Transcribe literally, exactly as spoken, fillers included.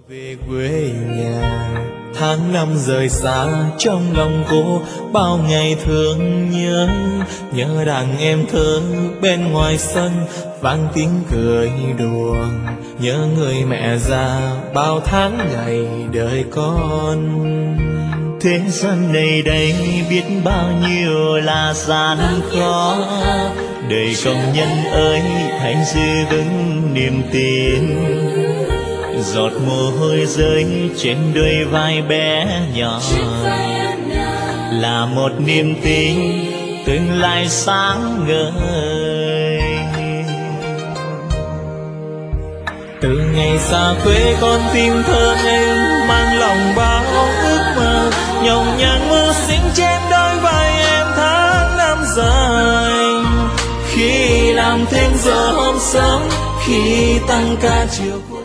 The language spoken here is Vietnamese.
Về quê nhà tháng năm rời xa, trong lòng cô bao ngày thương nhớ. Nhớ đàn em thơ bên ngoài sân vang tiếng cười đùa, nhớ người mẹ già bao tháng ngày đợi con. Thế gian này đây biết bao nhiêu là gian khó, đời công nhân ơi hãy giữ vững niềm tin. Giọt mồ hôi rơi trên đôi vai bé nhỏ là một niềm tin tương lai sáng ngời. Từ ngày xa quê con tim thơ ngây mang lòng bao ước mơ, nhọc nhằn mưu sinh trên đôi vai em tháng năm dài. Khi làm thêm giờ hôm sớm, khi tăng ca chiều